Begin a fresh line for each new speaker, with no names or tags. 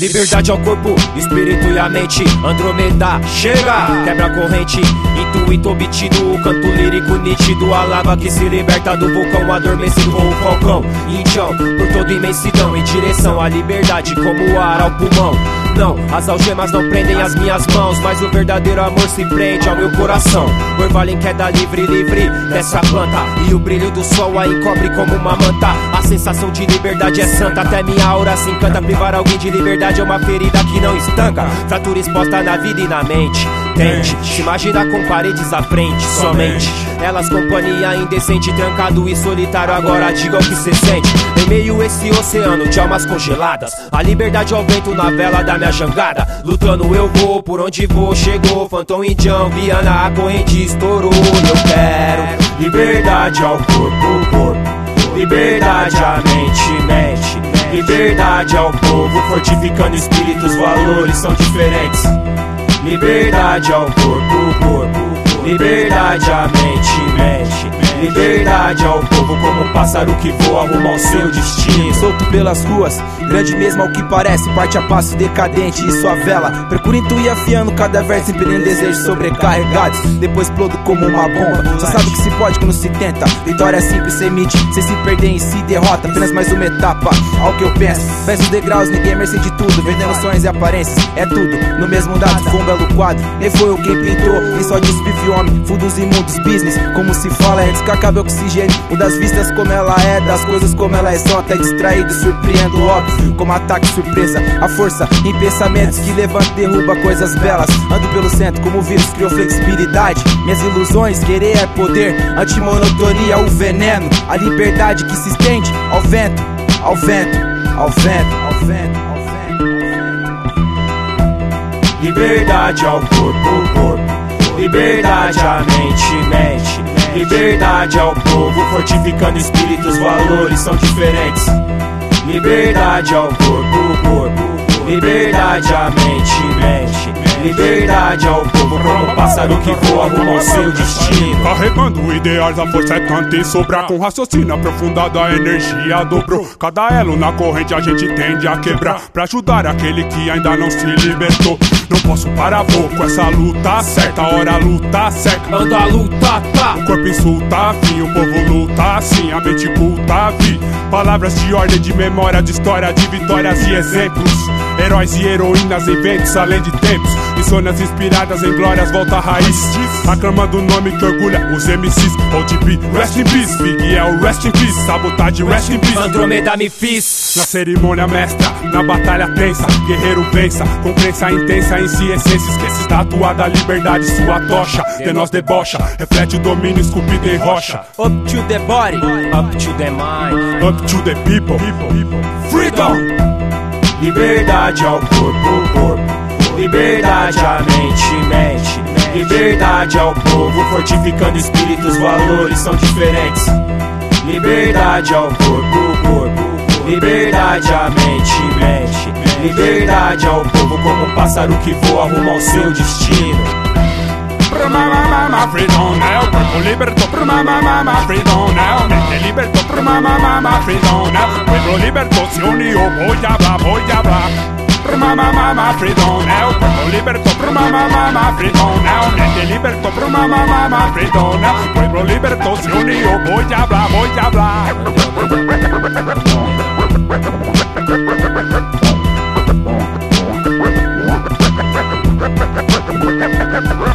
Liberdade ao corpo, espírito e a mente. Andromeda, chega, quebra a corrente. Intuito obtido, o canto lírico nítido. A lava que se liberta do vulcão adormecido. Vou o falcão, índião, por toda imensidão. Em direção à liberdade, como o ar ao pulmão. Não, as algemas não prendem as minhas mãos, mas o verdadeiro amor se prende ao meu coração. Orvalho em queda livre, livre dessa planta. E o brilho do sol a encobre como uma manta. A sensação de liberdade é santa, até minha aura se encanta. Privar alguém de liberdade é uma ferida que não estanca. Fratura exposta na vida e na mente. Tente se imaginar com paredes à frente, somente elas companhia indecente, trancado e solitário. Agora diga o que cê sente. Em meio a esse oceano de almas congeladas, a liberdade ao vento na vela da minha jangada. Lutando eu vou, por onde vou, chegou Phantom Indião, Viana, a corrente estourou. Eu quero liberdade ao corpo, liberdade à mente, mente. Liberdade ao povo, fortificando espíritos, valores são diferentes. Liberdade ao corpo, liberdade à mente, mente. Liberdade ao povo, como um pássaro que voa rumo ao seu destino.
Solto pelas ruas, grande mesmo ao que parece, parte a passo decadente e sua vela. Procura intuir afiando cada verso, impelindo desejos sobrecarregados. Depois explodo como uma bomba. Só sabe que se pode quando se tenta. Vitória simples se emite, sem se perder em si, derrota. Apenas mais uma etapa, ao que eu penso. Peço os degraus, ninguém merece de tudo. Vendendo sonhos e aparências, é tudo no mesmo dado. Foi um belo quadro, nem foi o quem pintou. Nem só disso vive homem, fundos imundos, business. Como se fala, é descartável oxigênio. O das vistas como ela é, das coisas como elas são. Até distraído, surpreendo, óbvio, como ataque surpresa. A força em pensamentos que levanta e derruba coisas belas. Ando pelo centro como o vírus criou flexibilidade. Minhas ilusões, querer é poder. Antimonotonia, o veneno. A liberdade que se estende ao vento, ao vento, ao vento, ao vento, ao vento, ao vento.
Liberdade ao corpo, liberdade à mente, mente. Liberdade ao povo, fortificando espíritos, valores são diferentes. Liberdade ao corpo, liberdade à mente, mente. Liberdade ao povo, como um pássaro que voa rumo ao seu destino.
Carregando ideais, a força é tanta e sobra. Com raciocínio aprofundado, a energia dobrou. Cada elo na corrente a gente tende a quebrar, pra ajudar aquele que ainda não se libertou. Não posso parar, vou com essa luta certa. A hora luta certa,
anda a luta, tá.
O corpo insulta, fim, o povo luta assim. A mente culta, vi. Palavras de ordem, de memória, de história, de vitórias e exemplos. Heróis e heroínas em ventos além de tempos. Insônias inspiradas em glórias, volta à raiz. Aclamando o nome que orgulha os MCs. ODB, rest in peace. Big L, rest in peace. Sabotagem, rest in peace.
Andromeda me fiz.
Na cerimônia mestra, na batalha tensa, guerreiro vença, com crença intensa em si essência. Esquece estátua da liberdade, sua tocha. De nós debocha, reflete o domínio esculpido em rocha.
Up to the body, up to the mind,
up to the people. Freedom!
Liberdade ao corpo, liberdade à mente, mente. Liberdade ao povo, fortificando espíritos, valores são diferentes. Liberdade ao corpo, liberdade à mente, mente. Liberdade ao povo, como um pássaro que voa rumo ao seu destino.
Freedom now, corpo libertou, freedom now, mente libertou, freedom now, pueblo libertou, se uniu, voy a hablar. Freedom now, corpo libertou, freedom now, mente libertou, freedom now, pueblo libertou, se uniu, voy a hablar.